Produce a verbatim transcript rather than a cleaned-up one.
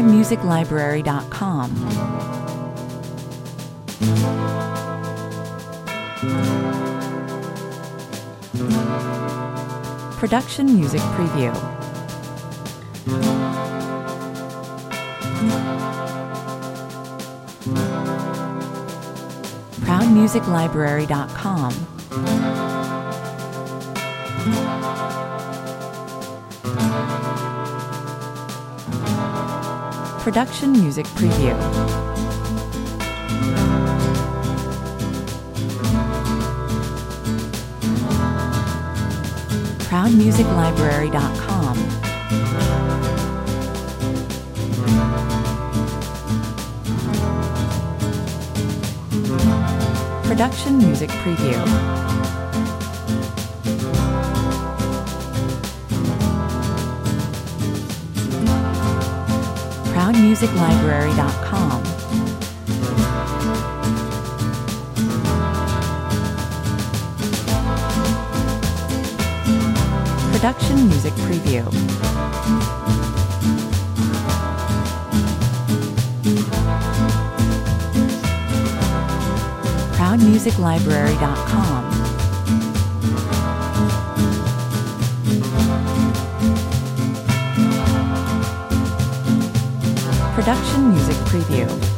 proud music library dot com. Production Music Preview. proud music library dot com. Production Music Preview. proud music library dot com. Production Music Preview. proud music library dot com. Production Music Preview. proud music library dot com. Production Music Preview.